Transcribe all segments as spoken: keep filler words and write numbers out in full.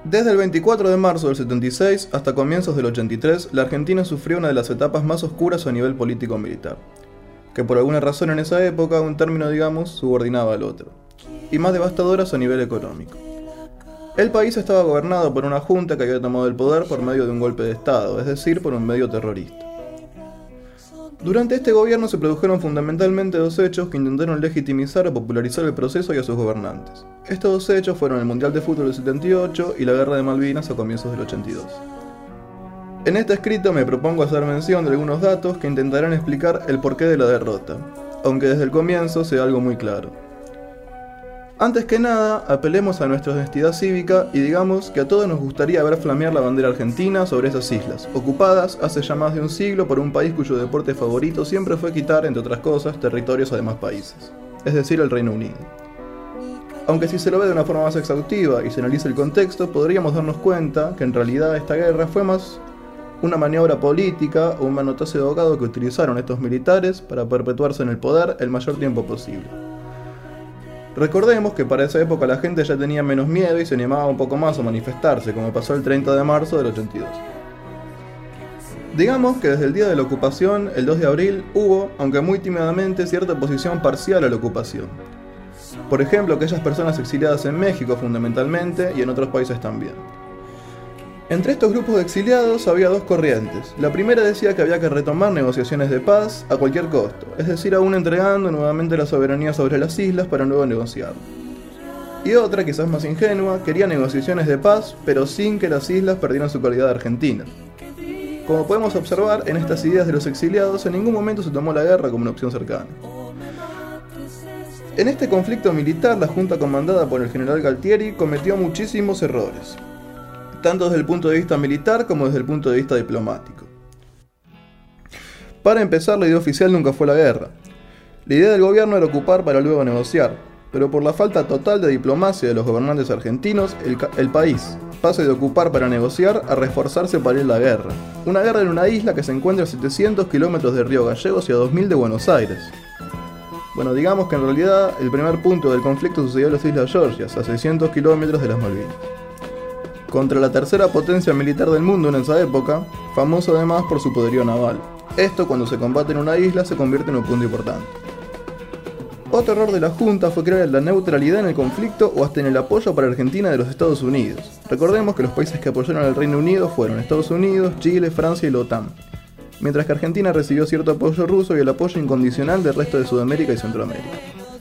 Desde el veinticuatro de marzo del setenta y seis hasta comienzos del ochenta y tres, la Argentina sufrió una de las etapas más oscuras a nivel político-militar, que por alguna razón en esa época un término, digamos, subordinaba al otro, y más devastadoras a nivel económico. El país estaba gobernado por una junta que había tomado el poder por medio de un golpe de Estado, es decir, por un medio terrorista. Durante este gobierno se produjeron fundamentalmente dos hechos que intentaron legitimizar o popularizar el proceso y a sus gobernantes. Estos dos hechos fueron el Mundial de Fútbol del setenta y ocho y la Guerra de Malvinas a comienzos del ochenta y dos. En este escrito me propongo hacer mención de algunos datos que intentarán explicar el porqué de la derrota, aunque desde el comienzo sea algo muy claro. Antes que nada, apelemos a nuestra honestidad cívica y digamos que a todos nos gustaría ver flamear la bandera argentina sobre esas islas, ocupadas hace ya más de un siglo por un país cuyo deporte favorito siempre fue quitar, entre otras cosas, territorios a demás países, es decir, el Reino Unido. Aunque si se lo ve de una forma más exhaustiva y se analiza el contexto, podríamos darnos cuenta que en realidad esta guerra fue más una maniobra política o un manotazo de ahogado que utilizaron estos militares para perpetuarse en el poder el mayor tiempo posible. Recordemos que para esa época la gente ya tenía menos miedo y se animaba un poco más a manifestarse, como pasó el treinta de marzo del ochenta y dos. Digamos que desde el día de la ocupación, el dos de abril, hubo, aunque muy tímidamente, cierta oposición parcial a la ocupación. Por ejemplo, aquellas personas exiliadas en México fundamentalmente y en otros países también. Entre estos grupos de exiliados había dos corrientes. La primera decía que había que retomar negociaciones de paz a cualquier costo, es decir, aún entregando nuevamente la soberanía sobre las islas para luego negociar. Y otra, quizás más ingenua, quería negociaciones de paz, pero sin que las islas perdieran su calidad de argentina. Como podemos observar, en estas ideas de los exiliados en ningún momento se tomó la guerra como una opción cercana. En este conflicto militar, la junta comandada por el general Galtieri cometió muchísimos errores, tanto desde el punto de vista militar como desde el punto de vista diplomático. Para empezar, la idea oficial nunca fue la guerra. La idea del gobierno era ocupar para luego negociar, pero por la falta total de diplomacia de los gobernantes argentinos, el, el país pasa de ocupar para negociar a reforzarse para ir a la guerra. Una guerra en una isla que se encuentra a setecientos kilómetros de Río Gallegos y a dos mil de Buenos Aires. Bueno, digamos que en realidad el primer punto del conflicto sucedió en las Islas Georgias, a seiscientos kilómetros de las Malvinas, contra la tercera potencia militar del mundo en esa época, famoso además por su poderío naval. Esto, cuando se combate en una isla, se convierte en un punto importante. Otro error de la Junta fue crear la neutralidad en el conflicto o hasta en el apoyo para Argentina de los Estados Unidos. Recordemos que los países que apoyaron al Reino Unido fueron Estados Unidos, Chile, Francia y la OTAN, mientras que Argentina recibió cierto apoyo ruso y el apoyo incondicional del resto de Sudamérica y Centroamérica.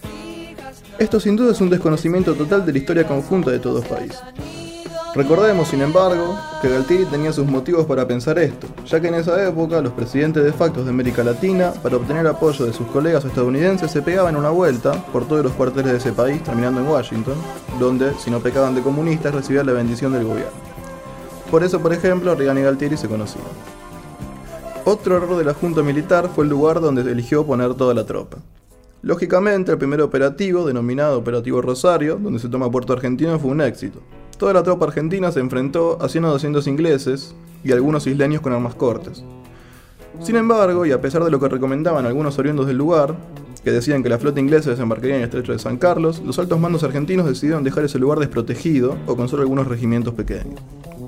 Esto sin duda es un desconocimiento total de la historia conjunta de todos los países. Recordemos, sin embargo, que Galtieri tenía sus motivos para pensar esto, ya que en esa época los presidentes de facto de América Latina, para obtener apoyo de sus colegas estadounidenses, se pegaban una vuelta por todos los cuarteles de ese país, terminando en Washington, donde, si no pecaban de comunistas, recibían la bendición del gobierno. Por eso, por ejemplo, Reagan y Galtieri se conocían. Otro error de la junta militar fue el lugar donde eligió poner toda la tropa. Lógicamente, el primer operativo, denominado Operativo Rosario, donde se toma Puerto Argentino, fue un éxito. Toda la tropa argentina se enfrentó a cien o doscientos ingleses y algunos isleños con armas cortas. Sin embargo, y a pesar de lo que recomendaban algunos oriundos del lugar, que decían que la flota inglesa desembarcaría en el estrecho de San Carlos, los altos mandos argentinos decidieron dejar ese lugar desprotegido o con solo algunos regimientos pequeños.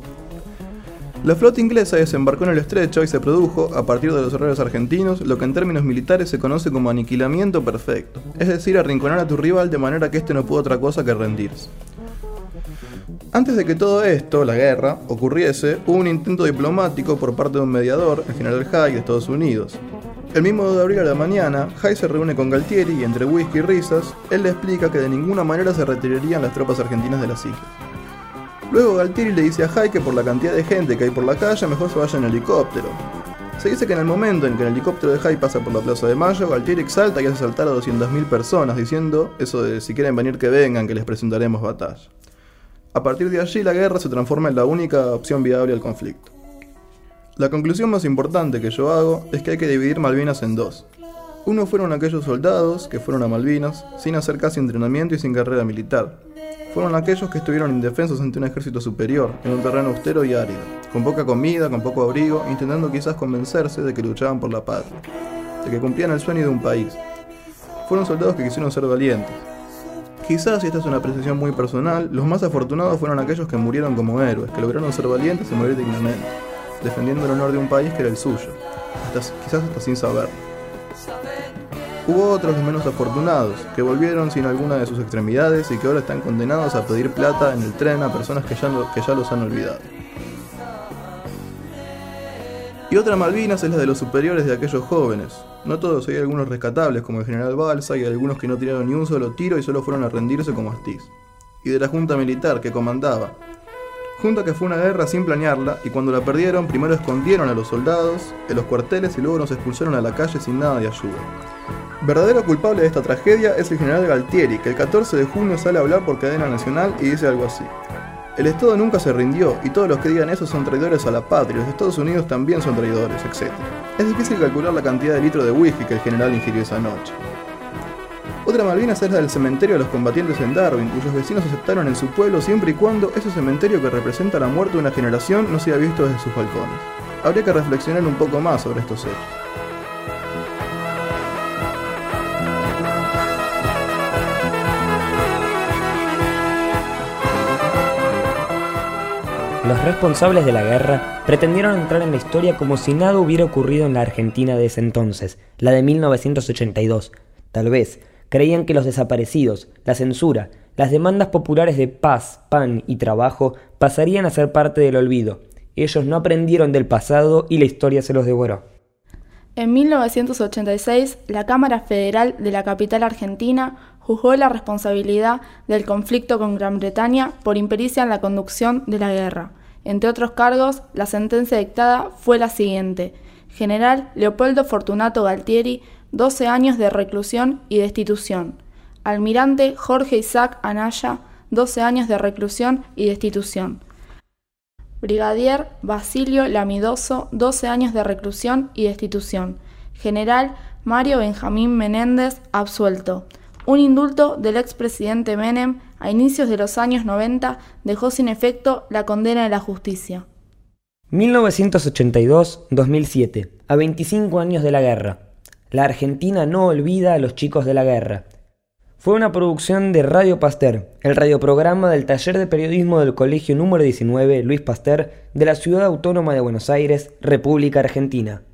La flota inglesa desembarcó en el estrecho y se produjo, a partir de los errores argentinos, lo que en términos militares se conoce como aniquilamiento perfecto, es decir, arrinconar a tu rival de manera que éste no pudo otra cosa que rendirse. Antes de que todo esto, la guerra, ocurriese, hubo un intento diplomático por parte de un mediador, el general Haig de Estados Unidos. El mismo dos de abril a la mañana, Haig se reúne con Galtieri y entre whisky y risas, él le explica que de ninguna manera se retirarían las tropas argentinas de las islas. Luego Galtieri le dice a Haig que por la cantidad de gente que hay por la calle, mejor se vaya en helicóptero. Se dice que en el momento en que el helicóptero de Haig pasa por la Plaza de Mayo, Galtieri exalta y hace saltar a doscientas mil personas, diciendo eso de si quieren venir que vengan, que les presentaremos batalla. A partir de allí, la guerra se transforma en la única opción viable al conflicto. La conclusión más importante que yo hago es que hay que dividir Malvinas en dos. Uno fueron aquellos soldados que fueron a Malvinas sin hacer casi entrenamiento y sin carrera militar. Fueron aquellos que estuvieron indefensos ante un ejército superior, en un terreno austero y árido, con poca comida, con poco abrigo, intentando quizás convencerse de que luchaban por la patria, de que cumplían el sueño de un país. Fueron soldados que quisieron ser valientes, Quizás, y esta es una apreciación muy personal, los más afortunados fueron aquellos que murieron como héroes, que lograron ser valientes y morir dignamente, defendiendo el honor de un país que era el suyo, hasta, quizás hasta sin saberlo. Hubo otros los menos afortunados, que volvieron sin alguna de sus extremidades y que ahora están condenados a pedir plata en el tren a personas que ya, no, que ya los han olvidado. Y otra Malvinas es la de los superiores de aquellos jóvenes. No todos, hay algunos rescatables como el general Balsa y algunos que no tiraron ni un solo tiro y solo fueron a rendirse como Astiz. Y de la junta militar que comandaba. Junta que fue una guerra sin planearla y cuando la perdieron primero escondieron a los soldados en los cuarteles y luego nos expulsaron a la calle sin nada de ayuda. Verdadero culpable de esta tragedia es el general Galtieri, que el catorce de junio sale a hablar por cadena nacional y dice algo así: el Estado nunca se rindió y todos los que digan eso son traidores a la patria, los Estados Unidos también son traidores, etcétera. Es difícil calcular la cantidad de litros de whisky que el general ingirió esa noche. Otra Malvinas es la del cementerio de los combatientes en Darwin, cuyos vecinos aceptaron en su pueblo siempre y cuando ese cementerio que representa la muerte de una generación no sea visto desde sus balcones. Habría que reflexionar un poco más sobre estos hechos. Los responsables de la guerra pretendieron entrar en la historia como si nada hubiera ocurrido en la Argentina de ese entonces, la de mil novecientos ochenta y dos. Tal vez creían que los desaparecidos, la censura, las demandas populares de paz, pan y trabajo pasarían a ser parte del olvido. Ellos no aprendieron del pasado y la historia se los devoró. En mil novecientos ochenta y seis, la Cámara Federal de la capital argentina juzgó la responsabilidad del conflicto con Gran Bretaña por impericia en la conducción de la guerra. Entre otros cargos, la sentencia dictada fue la siguiente: General Leopoldo Fortunato Galtieri, doce años de reclusión y destitución. Almirante Jorge Isaac Anaya, doce años de reclusión y destitución. Brigadier Basilio Lamidoso, doce años de reclusión y destitución. General Mario Benjamín Menéndez, absuelto. Un indulto del expresidente Menem a inicios de los años noventa dejó sin efecto la condena de la justicia. mil novecientos ochenta y dos a dos mil siete, a veinticinco años de la guerra. La Argentina no olvida a los chicos de la guerra. Fue una producción de Radio Pasteur, el radioprograma del Taller de Periodismo del Colegio número diecinueve Luis Pasteur de la Ciudad Autónoma de Buenos Aires, República Argentina.